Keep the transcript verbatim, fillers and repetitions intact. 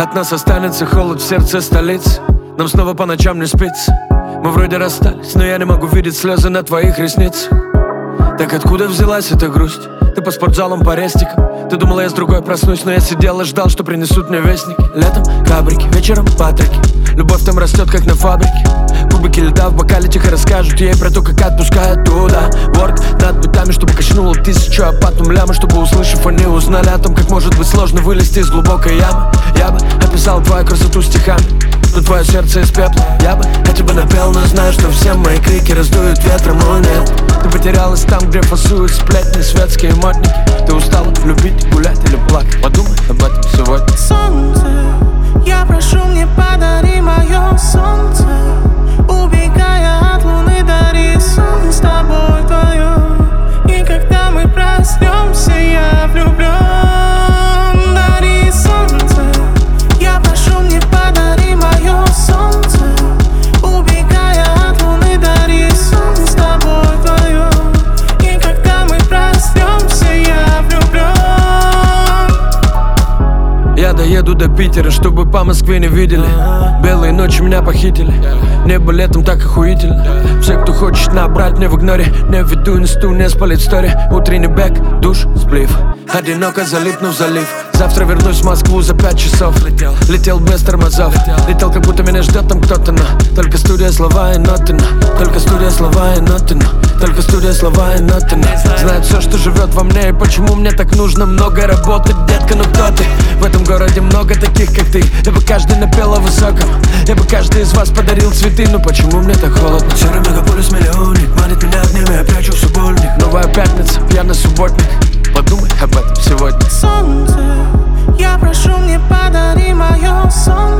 от нас останется холод в сердце столицы. Нам снова по ночам не спится. Мы вроде расстались, но я не могу видеть слезы на твоих ресницах. Так откуда взялась эта грусть? Ты по спортзалам, по рестикам. Ты думала, я с другой проснусь, но я сидел и ждал, что принесут мне вестники. Летом кабрики, вечером патрики. Любовь там растет, как на фабрике. Кубики льда в бокале тихо расскажут ей про то, как отпускают туда. Ворк над битами, чтобы качнуло тысячу, а потом ляма, чтобы, услышав, они узнали о том, как может быть сложно вылезти из глубокой ямы. Я бы описал твою красоту стихами, но твое сердце из пепла. Я бы хотя бы напел, но знаю, что все мои крики раздуют ветром, но нет. Ты потерялась там, где фасуют сплетни, светские модники. Ты устала любить, гулять или плакать? Подумай об этом сегодня. Солнце, я прошу, мне подари мое солнце. Убегая от луны, дари сон с тобой вдвоем. И когда мы проснемся, я влюблен. Дари солнце, я прошу, мне подари мое солнце. Убегая от луны, дари сон с тобой вдвоем. И когда мы проснемся, я влюблен. Я доеду до Питера, чтобы по Москве не видели. Белые ночи меня похитили. Небо летом так охуительно. Все, кто хочет набрать, мне в игноре. Не веду инсту, не спалит стори. Утренний бэк, душ, сплив. Одиноко залипнув в залив. Завтра вернусь в Москву за пять часов. Летел, летел без тормозов. Летел, как будто меня ждет там кто-то, но только студия, слова и ноты, но только студия, слова и ноты, но только студия, слова и ноты, но знает все, что живет во мне, и почему мне так нужно много работать, детка, ну кто ты? В этом городе много таких, как ты. Я бы каждый напел о высоком. Я бы каждый из вас подарил цветы. Но почему мне так холодно? Серый мегаполис миллионник манит меня огнями, я прячу в субботник. Новая пятница, пьяный субботник. Подумай об этом сегодня. Солнце, я прошу, мне подари мое солнце.